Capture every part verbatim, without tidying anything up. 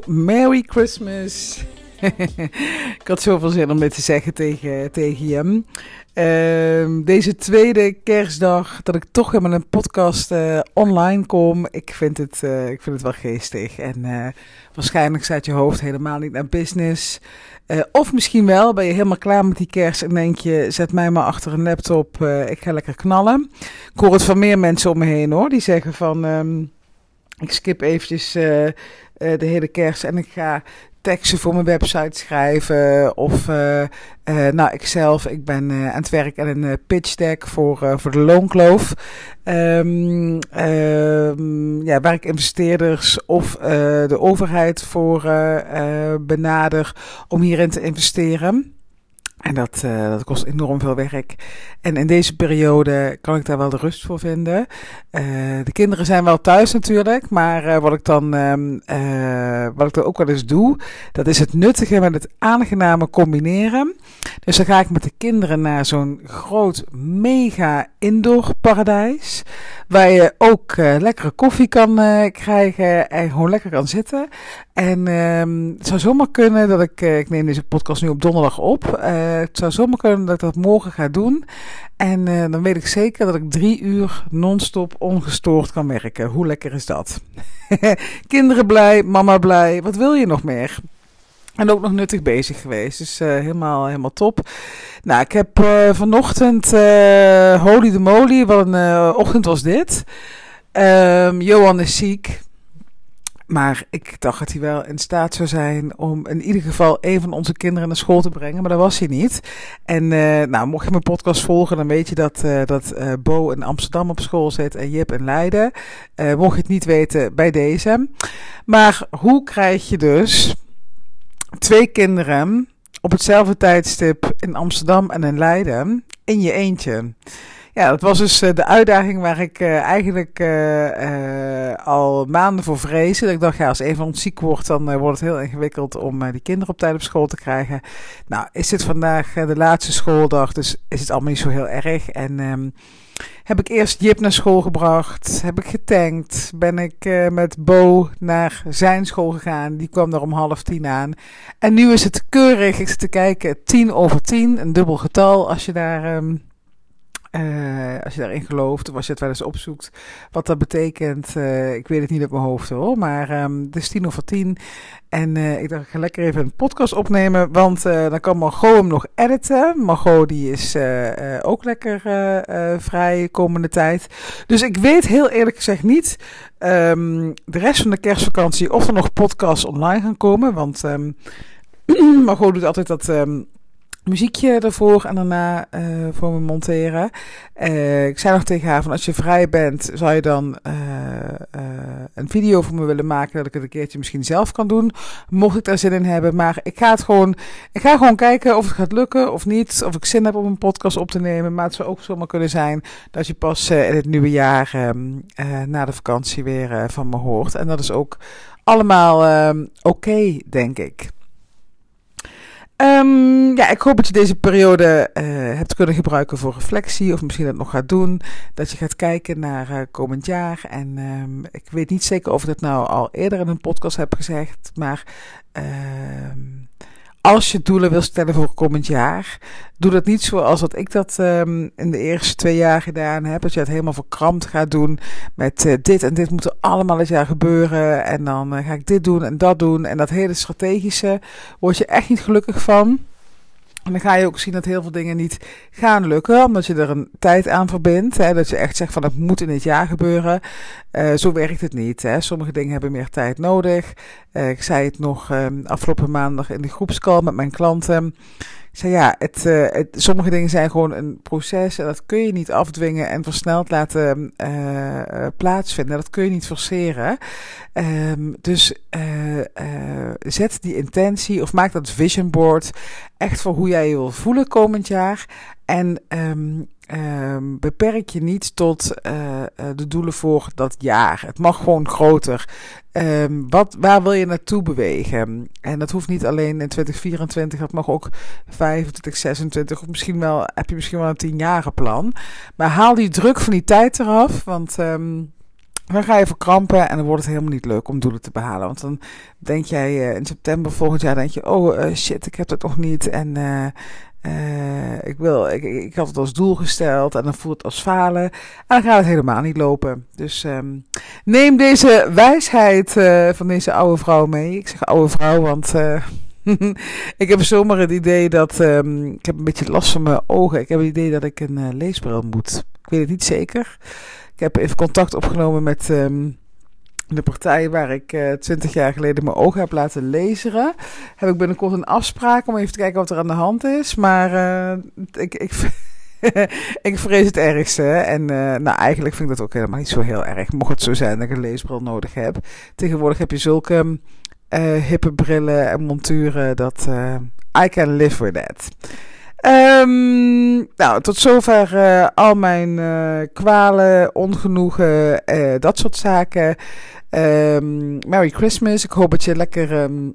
Merry Christmas. Ik had zoveel zin om dit te zeggen tegen, tegen je. Uh, deze tweede kerstdag dat ik toch weer met een podcast uh, online kom. Ik vind, het, uh, ik vind het wel geestig. En uh, waarschijnlijk staat je hoofd helemaal niet naar business. Uh, of misschien wel, ben je helemaal klaar met die kerst en denk je, zet mij maar achter een laptop. Uh, ik ga lekker knallen. Ik hoor het van meer mensen om me heen hoor. Die zeggen van, um, ik skip eventjes uh, uh, de hele kerst en ik ga teksten voor mijn website schrijven. Of uh, uh, nou, ik zelf, ik ben uh, aan het werk aan een uh, pitch deck voor, uh, voor de loonkloof. Um, um, ja, waar ik investeerders of uh, de overheid voor uh, uh, benader om hierin te investeren. En dat, uh, dat kost enorm veel werk. En in deze periode kan ik daar wel de rust voor vinden. Uh, de kinderen zijn wel thuis natuurlijk. Maar uh, wat ik dan um, uh, wat ik dan ook wel eens doe, dat is het nuttige met het aangename combineren. Dus dan ga ik met de kinderen naar zo'n groot mega indoor paradijs. Waar je ook uh, lekkere koffie kan uh, krijgen en gewoon lekker kan zitten. En um, het zou zomaar kunnen dat ik, uh, ik neem deze podcast nu op donderdag op. Uh, het zou zomaar kunnen dat ik dat morgen ga doen. En uh, dan weet ik zeker dat ik drie uur non-stop ongestoord kan werken. Hoe lekker is dat? Kinderen blij, mama blij, wat wil je nog meer? En ook nog nuttig bezig geweest. Dus uh, helemaal, helemaal top. Nou, ik heb uh, vanochtend, uh, holy de moly, wat een uh, ochtend was dit. Um, Johan is ziek. Maar ik dacht dat hij wel in staat zou zijn om in ieder geval een van onze kinderen naar school te brengen. Maar dat was hij niet. En uh, nou, mocht je mijn podcast volgen, dan weet je dat, uh, dat uh, Bo in Amsterdam op school zit en Jip in Leiden. Uh, mocht je het niet weten, bij deze. Maar hoe krijg je dus twee kinderen op hetzelfde tijdstip in Amsterdam en in Leiden in je eentje? Ja, dat was dus uh, de uitdaging waar ik uh, eigenlijk uh, uh, al maanden voor vreesde. Dat ik dacht, ja, als een van ons ziek wordt, dan uh, wordt het heel ingewikkeld om uh, die kinderen op tijd op school te krijgen. Nou, is dit vandaag uh, de laatste schooldag, dus is het allemaal niet zo heel erg. En um, heb ik eerst Jip naar school gebracht, heb ik getankt, ben ik uh, met Bo naar zijn school gegaan. Die kwam er om half tien aan. En nu is het keurig, ik zit te kijken, tien over tien, een dubbel getal als je daar... Um, Uh, als je daarin gelooft of als je het wel eens opzoekt wat dat betekent, uh, ik weet het niet op mijn hoofd hoor, maar um, het is tien over tien en uh, ik dacht ik ga lekker even een podcast opnemen, want uh, dan kan Margot hem nog editen. Margot die is uh, uh, ook lekker uh, uh, vrij komende tijd, dus ik weet heel eerlijk gezegd niet um, de rest van de kerstvakantie of er nog podcasts online gaan komen, want um, Margot doet altijd dat... Um, muziekje ervoor en daarna uh, voor me monteren. Uh, ik zei nog tegen haar van als je vrij bent, zou je dan uh, uh, een video voor me willen maken dat ik het een keertje misschien zelf kan doen. Mocht ik daar zin in hebben. Maar ik ga het gewoon, ik ga gewoon kijken of het gaat lukken of niet. Of ik zin heb om een podcast op te nemen. Maar het zou ook zomaar kunnen zijn dat je pas uh, in het nieuwe jaar um, uh, na de vakantie weer uh, van me hoort. En dat is ook allemaal um, oké, okay, denk ik. Um, ja, ik hoop dat je deze periode uh, hebt kunnen gebruiken voor reflectie of misschien dat nog gaat doen. Dat je gaat kijken naar uh, komend jaar. En um, ik weet niet zeker of ik dat nou al eerder in een podcast heb gezegd. Maar uh, als je doelen wil stellen voor komend jaar, doe dat niet zoals dat ik dat um, in de eerste twee jaar gedaan heb. Dat je het helemaal verkrampt gaat doen met uh, dit en dit moet er allemaal het jaar gebeuren. En dan uh, ga ik dit doen en dat doen. En dat hele strategische word je echt niet gelukkig van. En dan ga je ook zien dat heel veel dingen niet gaan lukken, omdat je er een tijd aan verbindt. Hè, dat je echt zegt van het moet in dit jaar gebeuren. Uh, zo werkt het niet. Hè. Sommige dingen hebben meer tijd nodig. Uh, ik zei het nog uh, afgelopen maandag in de groepscall met mijn klanten. Ik zei ja, het, uh, het, sommige dingen zijn gewoon een proces en dat kun je niet afdwingen en versneld laten uh, uh, plaatsvinden. Dat kun je niet forceren. Um, dus uh, uh, zet die intentie of maak dat vision board echt voor hoe jij je wil voelen komend jaar. En um, um, beperk je niet tot uh, uh, de doelen voor dat jaar. Het mag gewoon groter. Um, wat, waar wil je naartoe bewegen? En dat hoeft niet alleen in twintig vierentwintig, dat mag ook vijfentwintig, zesentwintig of misschien wel, heb je misschien wel een tienjaren plan. Maar haal die druk van die tijd eraf, want um, dan ga je verkrampen en dan wordt het helemaal niet leuk om doelen te behalen. Want dan denk jij uh, in september volgend jaar, denk je, oh uh, shit, ik heb het nog niet. En uh, uh, ik, wil, ik, ik had het als doel gesteld en dan voelt het als falen. En dan gaat het helemaal niet lopen. Dus um, neem deze wijsheid uh, van deze oude vrouw mee. Ik zeg oude vrouw, want uh, ik heb zomaar het idee dat, um, ik heb een beetje last van mijn ogen. Ik heb het idee dat ik een uh, leesbril moet. Ik weet het niet zeker. Ik heb even contact opgenomen met um, de partij waar ik uh, twintig jaar geleden mijn ogen heb laten laseren. Heb ik binnenkort een afspraak om even te kijken wat er aan de hand is. Maar uh, ik, ik, ik vrees het ergste. En uh, nou, eigenlijk vind ik dat ook helemaal niet zo heel erg. Mocht het zo zijn dat ik een leesbril nodig heb. Tegenwoordig heb je zulke uh, hippe brillen en monturen dat uh, I can live with that. Um, nou, tot zover uh, al mijn uh, kwalen, ongenoegen, uh, dat soort zaken. Um, Merry Christmas. Ik hoop dat je lekker um,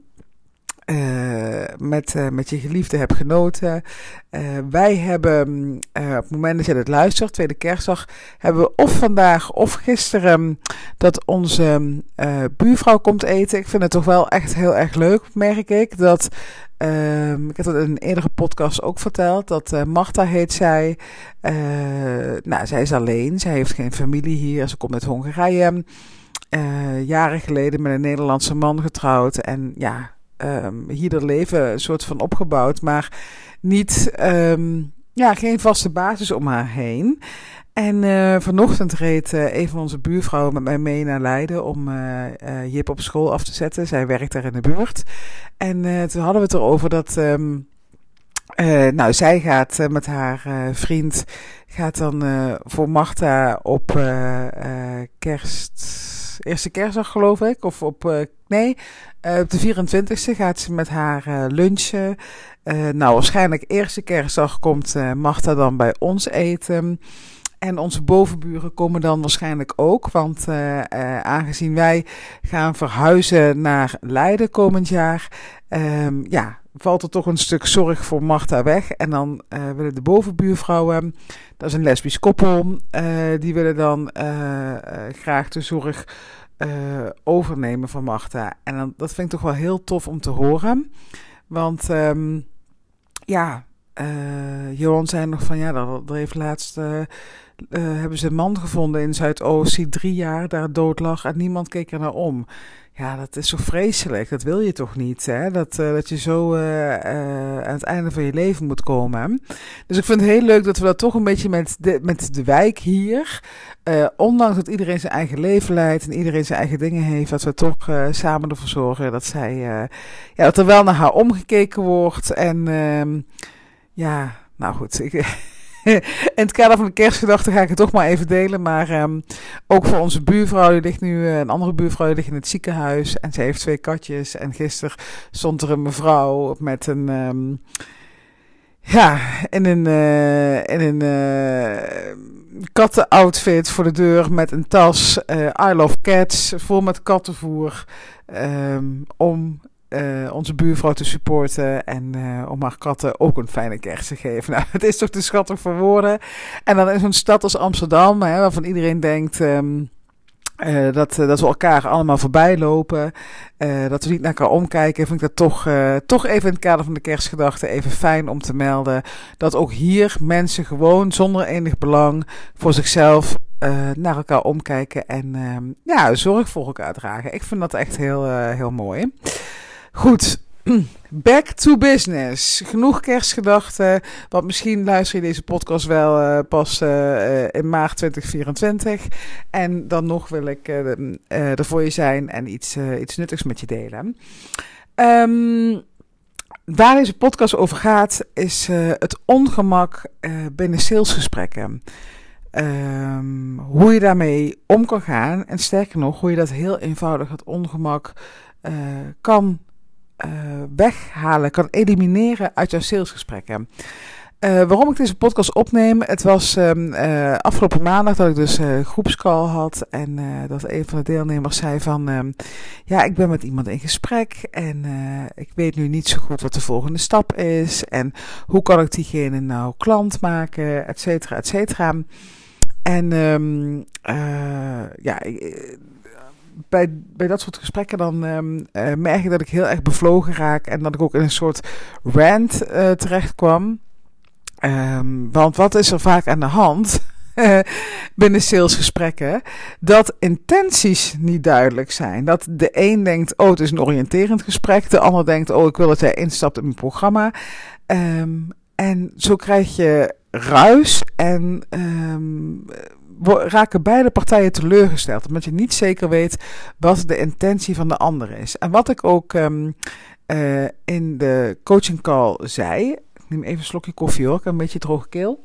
uh, met, uh, met je geliefde hebt genoten. Uh, wij hebben, uh, op het moment dat je dit luistert, tweede kerstdag, hebben we of vandaag of gisteren dat onze uh, buurvrouw komt eten. Ik vind het toch wel echt heel erg leuk, merk ik, dat... Um, ik heb het in een eerdere podcast ook verteld, dat uh, Marta heet zij. Uh, nou, zij is alleen, zij heeft geen familie hier, ze komt uit Hongarije. Uh, jaren geleden met een Nederlandse man getrouwd en ja, um, hier het leven een soort van opgebouwd, maar niet, um, ja, geen vaste basis om haar heen. En uh, vanochtend reed uh, een van onze buurvrouwen met mij mee naar Leiden om uh, uh, Jip op school af te zetten. Zij werkt daar in de buurt. En uh, toen hadden we het erover dat, um, uh, nou, zij gaat uh, met haar uh, vriend, gaat dan uh, voor Marta op uh, uh, kerst, eerste kerstdag geloof ik, of op, uh, nee, uh, op de vierentwintigste gaat ze met haar uh, lunchen. Uh, nou, waarschijnlijk eerste kerstdag komt uh, Marta dan bij ons eten. En onze bovenburen komen dan waarschijnlijk ook, want uh, uh, aangezien wij gaan verhuizen naar Leiden komend jaar, um, ja, valt er toch een stuk zorg voor Marta weg. En dan uh, willen de bovenbuurvrouwen, dat is een lesbisch koppel, uh, die willen dan uh, uh, graag de zorg uh, overnemen van Marta. En dan, dat vind ik toch wel heel tof om te horen, want um, ja... Uh, Johan zei nog van ja, dat, dat heeft laatst uh, uh, hebben ze een man gevonden in Zuidoost die drie jaar daar dood lag en niemand keek er naar om. Ja, dat is zo vreselijk. Dat wil je toch niet, hè? Dat, uh, dat je zo uh, uh, aan het einde van je leven moet komen. Dus ik vind het heel leuk dat we dat toch een beetje met de, met de wijk hier, uh, ondanks dat iedereen zijn eigen leven leidt en iedereen zijn eigen dingen heeft, dat we toch uh, samen ervoor zorgen dat zij, uh, ja, dat er wel naar haar omgekeken wordt en uh, ja, nou goed. Ik, in het kader van de kerstgedachte ga ik het toch maar even delen. Maar um, ook voor onze buurvrouw, die ligt nu, een andere buurvrouw, die ligt in het ziekenhuis. En ze heeft twee katjes. En gisteren stond er een mevrouw met een, um, ja, in een, uh, in een uh, kattenoutfit voor de deur met een tas. Uh, I love cats, vol met kattenvoer. Um, om... Uh, onze buurvrouw te supporten en uh, om haar katten ook een fijne kerst te geven. Nou, het is toch te schattig voor woorden. En dan in zo'n stad als Amsterdam, hè, waarvan iedereen denkt um, uh, dat, uh, dat we elkaar allemaal voorbij lopen, uh, dat we niet naar elkaar omkijken, vind ik dat toch, uh, toch even in het kader van de kerstgedachte even fijn om te melden dat ook hier mensen gewoon zonder enig belang voor zichzelf Uh, naar elkaar omkijken en uh, ja, zorg voor elkaar dragen. Ik vind dat echt heel, uh, heel mooi. Goed, back to business. Genoeg kerstgedachten, want misschien luister je deze podcast wel uh, pas uh, in maart twintig vierentwintig. En dan nog wil ik uh, uh, er voor je zijn en iets, uh, iets nuttigs met je delen. Um, waar deze podcast over gaat, is uh, het ongemak uh, binnen salesgesprekken. Um, hoe je daarmee om kan gaan en sterker nog, hoe je dat heel eenvoudig, het ongemak, uh, kan uh, weghalen, kan elimineren uit jouw salesgesprekken. Uh, waarom ik deze podcast opneem, het was um, uh, afgelopen maandag dat ik dus uh, groepscall had en uh, dat een van de deelnemers zei van, um, ja, ik ben met iemand in gesprek en uh, ik weet nu niet zo goed wat de volgende stap is en hoe kan ik diegene nou klant maken, et cetera, et cetera. En um, uh, ja, bij, bij dat soort gesprekken dan um, uh, merk ik dat ik heel erg bevlogen raak en dat ik ook in een soort rant uh, terecht kwam. Um, want wat is er vaak aan de hand binnen salesgesprekken? Dat intenties niet duidelijk zijn. Dat de een denkt, oh, het is een oriënterend gesprek. De ander denkt, oh, ik wil dat jij instapt in mijn programma. Um, en zo krijg je ruis en um, raken beide partijen teleurgesteld. Omdat je niet zeker weet wat de intentie van de ander is. En wat ik ook um, uh, in de coaching call zei. Ik neem even een slokje koffie hoor, ik heb een beetje droge keel.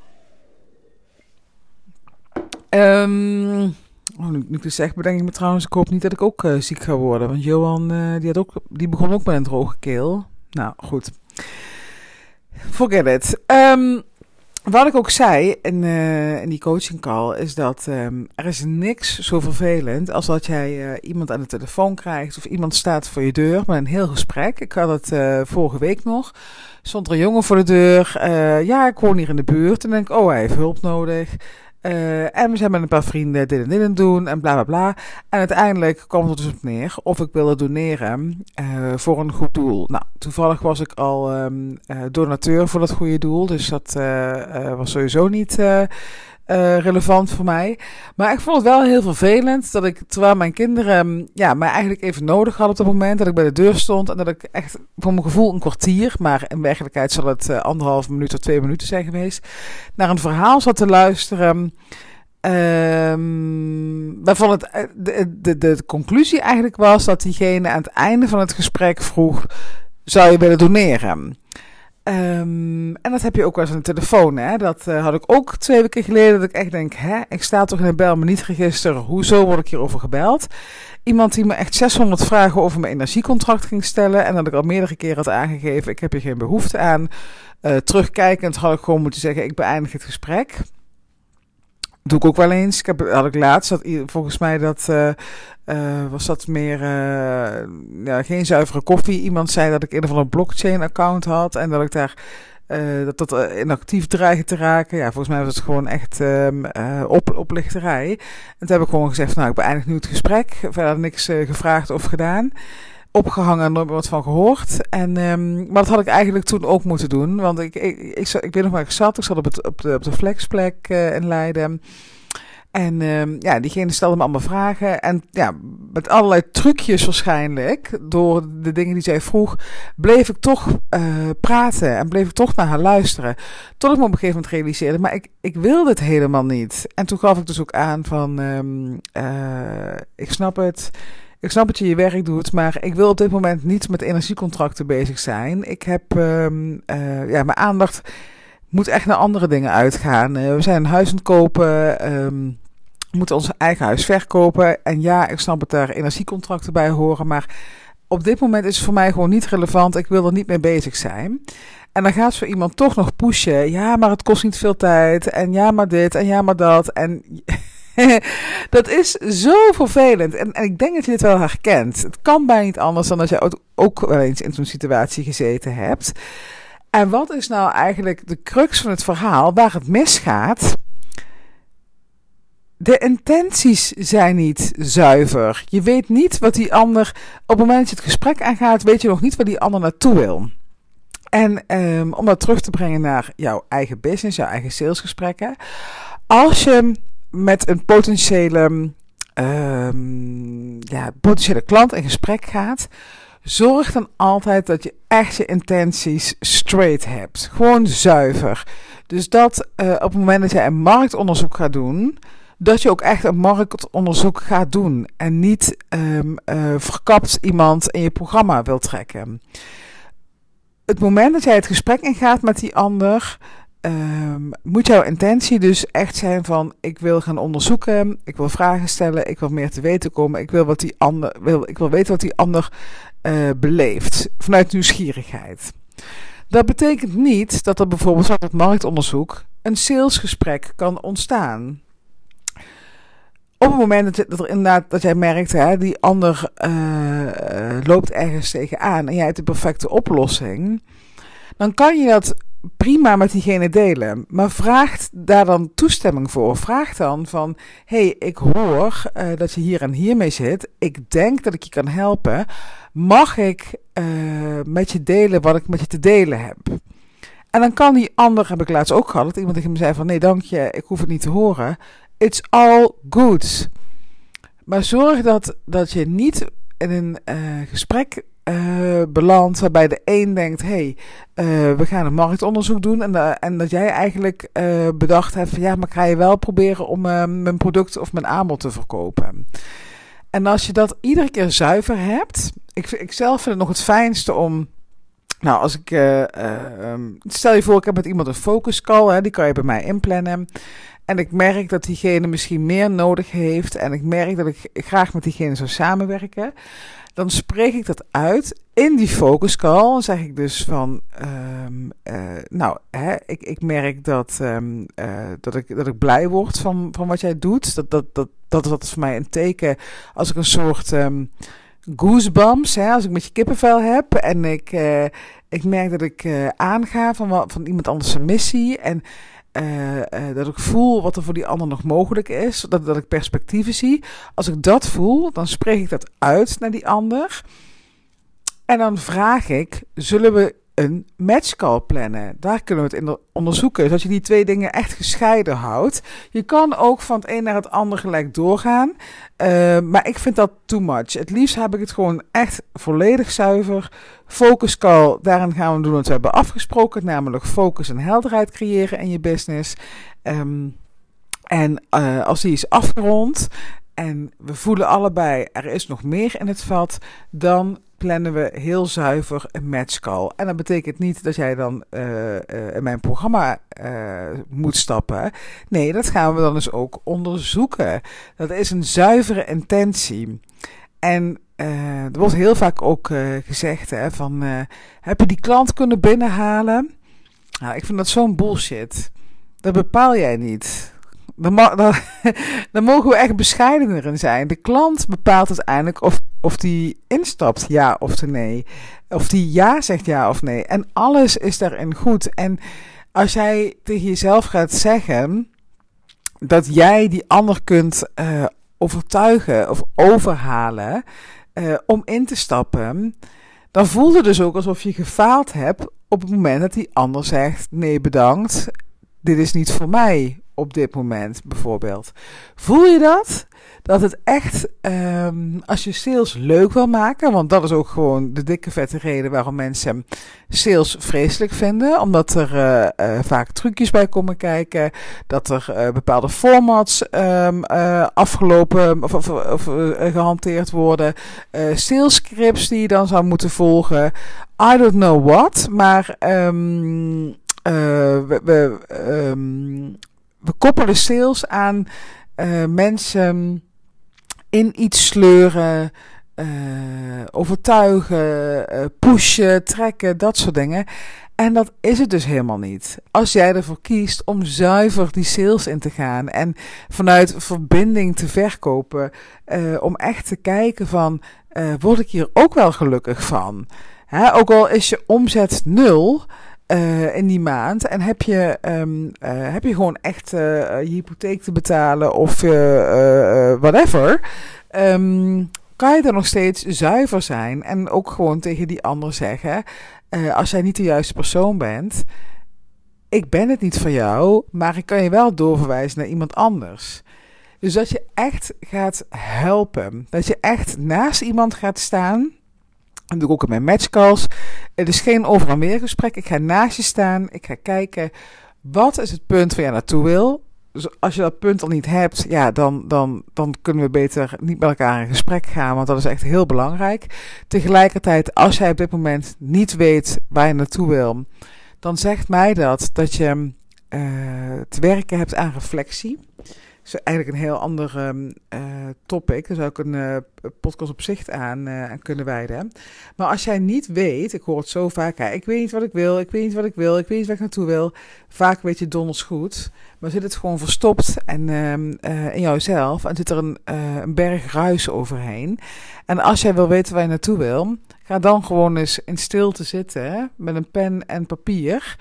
Um, oh, nu, nu ik het zeg, bedenk ik me trouwens, ik hoop niet dat ik ook uh, ziek ga worden. Want Johan, uh, die, had ook, die begon ook met een droge keel. Nou, goed. Forget it. Um, wat ik ook zei in, uh, in die coaching call is dat um, er is niks zo vervelend als dat jij uh, iemand aan de telefoon krijgt of iemand staat voor je deur met een heel gesprek. Ik had het uh, vorige week nog. Stond er een jongen voor de deur. Uh, ja, ik woon hier in de buurt. En dan denk ik, oh, hij heeft hulp nodig. Uh, en we zijn met een paar vrienden dit en dit aan doen en bla bla bla. En uiteindelijk kwam het er dus op neer of ik wilde doneren uh, voor een goed doel. Nou, toevallig was ik al um, uh, donateur voor dat goede doel. Dus dat uh, uh, was sowieso niet uh, uh, relevant voor mij. Maar ik vond het wel heel vervelend dat ik, terwijl mijn kinderen um, ja, mij eigenlijk even nodig hadden op dat moment, dat ik bij de deur stond en dat ik echt voor mijn gevoel een kwartier, maar in werkelijkheid zal het uh, anderhalf minuut of twee minuten zijn geweest, naar een verhaal zat te luisteren. Um, waarvan het, de, de, de conclusie eigenlijk was dat diegene aan het einde van het gesprek vroeg, zou je willen doneren? Um, en dat heb je ook wel eens aan de telefoon, hè? Dat uh, had ik ook twee weken geleden, dat ik echt denk, hè, ik sta toch in het bel me niet register, hoezo word ik hierover gebeld? Iemand die me echt zeshonderd vragen over mijn energiecontract ging stellen en dat ik al meerdere keren had aangegeven, ik heb hier geen behoefte aan. Uh, terugkijkend had ik gewoon moeten zeggen, ik beëindig het gesprek. Doe ik ook wel eens. Ik heb, had ik laatst, dat, volgens mij dat, uh, uh, was dat meer, uh, ja, geen zuivere koffie. Iemand zei dat ik een of ander blockchain account had en dat ik daar, uh, dat dat inactief dreigde te raken. Ja, volgens mij was het gewoon echt um, uh, op, oplichterij. En toen heb ik gewoon gezegd, nou, ik beëindig nu het gesprek. Verder niks uh, gevraagd of gedaan. Opgehangen en nooit meer wat van gehoord. En, um, maar dat had ik eigenlijk toen ook moeten doen. Want ik, ik, ik, ik, ik weet nog waar ik zat. Ik zat op, het, op, de, op de flexplek uh, in Leiden. En um, ja, diegene stelde me allemaal vragen. En ja, met allerlei trucjes waarschijnlijk, door de dingen die zij vroeg, bleef ik toch uh, praten. En bleef ik toch naar haar luisteren. Tot ik me op een gegeven moment realiseerde, maar ik, ik wilde het helemaal niet. En toen gaf ik dus ook aan van, um, uh, ik snap het. Ik snap dat je je werk doet, maar ik wil op dit moment niet met energiecontracten bezig zijn. Ik heb, um, uh, ja, mijn aandacht moet echt naar andere dingen uitgaan. Uh, we zijn een huis aan het kopen, um, we moeten ons eigen huis verkopen. En ja, ik snap dat daar energiecontracten bij horen, maar op dit moment is het voor mij gewoon niet relevant. Ik wil er niet mee bezig zijn. En dan gaat zo iemand toch nog pushen. Ja, maar het kost niet veel tijd. En ja, maar dit. En ja, maar dat. En dat is zo vervelend. En, en ik denk dat je dit wel herkent. Het kan bijna niet anders dan dat je ook, ook wel eens in zo'n situatie gezeten hebt. En wat is nou eigenlijk de crux van het verhaal waar het misgaat? De intenties zijn niet zuiver. Je weet niet wat die ander, op het moment dat je het gesprek aangaat, weet je nog niet waar die ander naartoe wil. En um, om dat terug te brengen naar jouw eigen business, jouw eigen salesgesprekken. Als je met een potentiële, um, ja, potentiële klant in gesprek gaat, zorg dan altijd dat je echt je intenties straight hebt. Gewoon zuiver. Dus dat uh, op het moment dat jij een marktonderzoek gaat doen, dat je ook echt een marktonderzoek gaat doen. En niet um, uh, verkapt iemand in je programma wil trekken. Het moment dat jij het gesprek ingaat met die ander, Um, moet jouw intentie dus echt zijn van, ik wil gaan onderzoeken, ik wil vragen stellen, ik wil meer te weten komen, ik wil, wat die ander, wil, ik wil weten wat die ander uh, beleeft, vanuit nieuwsgierigheid. Dat betekent niet dat er bijvoorbeeld uit het marktonderzoek een salesgesprek kan ontstaan. Op het moment dat, dat er inderdaad, dat jij merkt, hè, die ander uh, loopt ergens tegenaan en jij hebt de perfecte oplossing, dan kan je dat prima met diegene delen. Maar vraag daar dan toestemming voor. Vraag dan van, hé, hey, ik hoor uh, dat je hier en hier mee zit. Ik denk dat ik je kan helpen. Mag ik uh, met je delen wat ik met je te delen heb? En dan kan die ander, heb ik laatst ook gehad, dat iemand tegen me zei van, nee dank je, ik hoef het niet te horen. It's all good. Maar zorg dat, dat je niet in een uh, gesprek uh, belandt waarbij de een denkt, hé, hey, uh, we gaan een marktonderzoek doen. En, uh, en dat jij eigenlijk uh, bedacht hebt van, ja, maar ga je wel proberen om uh, mijn product of mijn aanbod te verkopen. En als je dat iedere keer zuiver hebt, ik, ik zelf vind het nog het fijnste om, nou, als ik, uh, uh, um, stel je voor, ik heb met iemand een focus call, hè, die kan je bij mij inplannen. En ik merk dat diegene misschien meer nodig heeft en ik merk dat ik graag met diegene zou samenwerken. Dan spreek ik dat uit in die focus call. Dan zeg ik dus van, um, uh, nou, hè, ik, ik merk dat, um, uh, dat, ik, dat ik blij word van, van wat jij doet. Dat, dat, dat, dat, dat is voor mij een teken als ik een soort um, goosebumps, hè, als ik met je kippenvel heb. En ik, uh, ik merk dat ik uh, aanga van, van iemand anders zijn missie. En Uh, uh, dat ik voel wat er voor die ander nog mogelijk is. Dat, dat ik perspectieven zie. Als ik dat voel, dan spreek ik dat uit naar die ander. En dan vraag ik, zullen we een matchcall plannen? Daar kunnen we het in onderzoeken. Zodat je die twee dingen echt gescheiden houdt. Je kan ook van het een naar het ander gelijk doorgaan. Uh, maar ik vind dat too much. Het liefst heb ik het gewoon echt volledig zuiver. Focus call, daarin gaan we doen wat we hebben afgesproken. Namelijk focus en helderheid creëren in je business. Um, en uh, als die is afgerond en we voelen allebei, er is nog meer in het vat, dan plannen we heel zuiver een matchcall. En dat betekent niet dat jij dan uh, uh, in mijn programma uh, moet stappen. Nee, dat gaan we dan dus ook onderzoeken. Dat is een zuivere intentie. En uh, er wordt heel vaak ook uh, gezegd, hè, van, uh, heb je die klant kunnen binnenhalen? Nou, ik vind dat zo'n bullshit. Dat bepaal jij niet. Dan, ma- dan, dan mogen we echt bescheidener in zijn. De klant bepaalt uiteindelijk of, of die instapt, ja of nee. Of die ja zegt, ja of nee. En alles is daarin goed. En als jij tegen jezelf gaat zeggen dat jij die ander kunt uh, overtuigen of overhalen uh, om in te stappen, dan voelt het dus ook alsof je gefaald hebt op het moment dat die ander zegt, nee bedankt, dit is niet voor mij. Op dit moment bijvoorbeeld. Voel je dat? Dat het echt, um, als je sales leuk wil maken, want dat is ook gewoon de dikke vette reden waarom mensen sales vreselijk vinden, omdat er uh, uh, vaak trucjes bij komen kijken, dat er uh, bepaalde formats um, uh, afgelopen of, of, of uh, gehanteerd worden, uh, sales scripts die je dan zou moeten volgen, I don't know what, maar um, uh, we, we um, We koppelen sales aan uh, mensen in iets sleuren, uh, overtuigen, uh, pushen, trekken, dat soort dingen. En dat is het dus helemaal niet. Als jij ervoor kiest om zuiver die sales in te gaan en vanuit verbinding te verkopen, uh, om echt te kijken van, uh, word ik hier ook wel gelukkig van? Hè, ook al is je omzet nul, Uh, in die maand en heb je, um, uh, heb je gewoon echt uh, je hypotheek te betalen of uh, uh, whatever, um, kan je er nog steeds zuiver zijn en ook gewoon tegen die ander zeggen, uh, als jij niet de juiste persoon bent, ik ben het niet voor jou, maar ik kan je wel doorverwijzen naar iemand anders. Dus dat je echt gaat helpen, dat je echt naast iemand gaat staan. Dat doe ik ook in mijn matchcalls. Het is geen over en weer gesprek. Ik ga naast je staan. Ik ga kijken, wat is het punt waar je naartoe wil? Dus als je dat punt al niet hebt, ja, dan, dan, dan kunnen we beter niet met elkaar in gesprek gaan. Want dat is echt heel belangrijk. Tegelijkertijd, als jij op dit moment niet weet waar je naartoe wil, dan zegt mij dat dat je uh, te werken hebt aan reflectie. Dat is eigenlijk een heel ander um, uh, topic. Daar zou ik een uh, podcast op zich aan, uh, aan kunnen wijden. Maar als jij niet weet, ik hoor het zo vaak, ja, ik weet niet wat ik wil, ik weet niet wat ik wil, ik weet niet waar ik naartoe wil. Vaak weet je donders goed, maar zit het gewoon verstopt en, um, uh, in jouzelf en zit er een, uh, een berg ruis overheen. En als jij wil weten waar je naartoe wil, ga dan gewoon eens in stilte zitten, hè, met een pen en papier.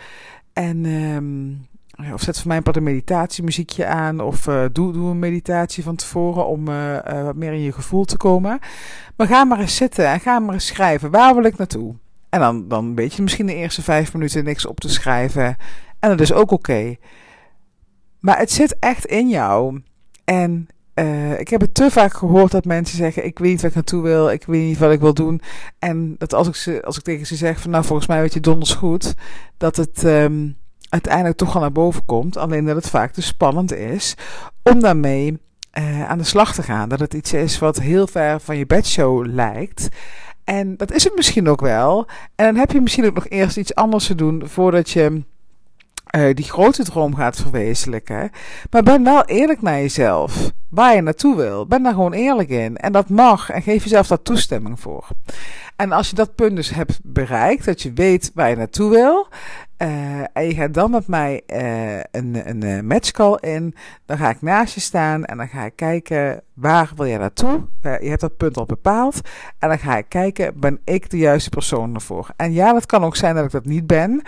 En um, of zet voor mij een paar een meditatiemuziekje aan. Of uh, doe, doe een meditatie van tevoren om uh, uh, wat meer in je gevoel te komen. Maar ga maar eens zitten en ga maar eens schrijven. Waar wil ik naartoe? En dan, dan weet je misschien de eerste vijf minuten niks op te schrijven. En dat is ook oké. Okay. Maar het zit echt in jou. En uh, ik heb het te vaak gehoord dat mensen zeggen, ik weet niet waar ik naartoe wil, ik weet niet wat ik wil doen. En dat als ik, ze, als ik tegen ze zeg van nou volgens mij weet je donders goed, dat het um, uiteindelijk toch al naar boven komt. Alleen dat het vaak te spannend is om daarmee uh, aan de slag te gaan. Dat het iets is wat heel ver van je bedshow lijkt. En dat is het misschien ook wel. En dan heb je misschien ook nog eerst iets anders te doen voordat je uh, die grote droom gaat verwezenlijken. Maar ben wel eerlijk naar jezelf. Waar je naartoe wil. Ben daar gewoon eerlijk in. En dat mag. En geef jezelf daar toestemming voor. En als je dat punt dus hebt bereikt. Dat je weet waar je naartoe wil. Uh, en je gaat dan met mij uh, een, een uh, matchcall in. Dan ga ik naast je staan. En dan ga ik kijken. Waar wil jij naartoe? Uh, je hebt dat punt al bepaald. En dan ga ik kijken. Ben ik de juiste persoon ervoor? En ja, dat kan ook zijn dat ik dat niet ben.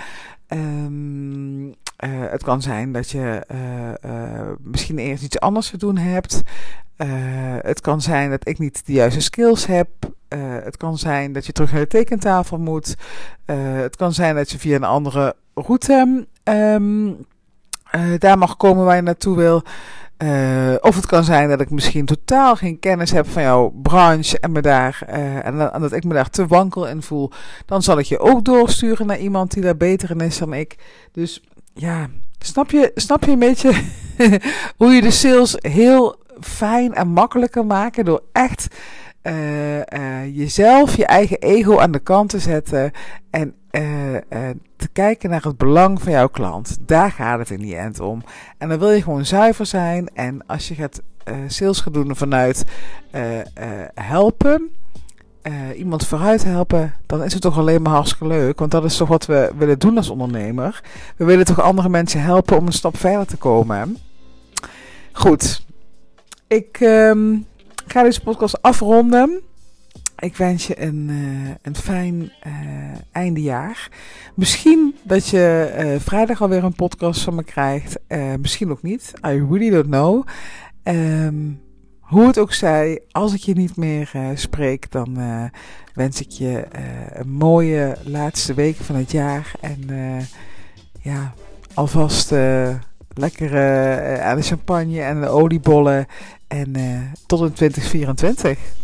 Um, uh, het kan zijn dat je uh, uh, misschien eerst iets anders te doen hebt. Uh, het kan zijn dat ik niet de juiste skills heb. Uh, het kan zijn dat je terug naar de tekentafel moet. Uh, het kan zijn dat je via een andere route um, uh, daar mag komen waar je naartoe wil. Uh, of het kan zijn dat ik misschien totaal geen kennis heb van jouw branche en, me daar, uh, en, en dat ik me daar te wankel in voel. Dan zal ik je ook doorsturen naar iemand die daar beter in is dan ik. Dus ja, snap je, snap je een beetje hoe je de sales heel fijn en makkelijker maken door echt uh, uh, jezelf, je eigen ego aan de kant te zetten en uh, uh, te kijken naar het belang van jouw klant. Daar gaat het in die end om. En dan wil je gewoon zuiver zijn. En als je gaat uh, sales gaan doen vanuit uh, uh, helpen, uh, iemand vooruit helpen, dan is het toch alleen maar hartstikke leuk. Want dat is toch wat we willen doen als ondernemer. We willen toch andere mensen helpen om een stap verder te komen. Goed. Ik um, ga deze podcast afronden. Ik wens je een, uh, een fijn uh, eindejaar. Misschien dat je uh, vrijdag alweer een podcast van me krijgt. Uh, misschien ook niet. I really don't know. Um, hoe het ook zij, als ik je niet meer uh, spreek, dan uh, wens ik je uh, een mooie laatste weken van het jaar. En uh, ja, alvast uh, lekkere uh, aan de champagne en de oliebollen. En uh, tot in twintig vierentwintig.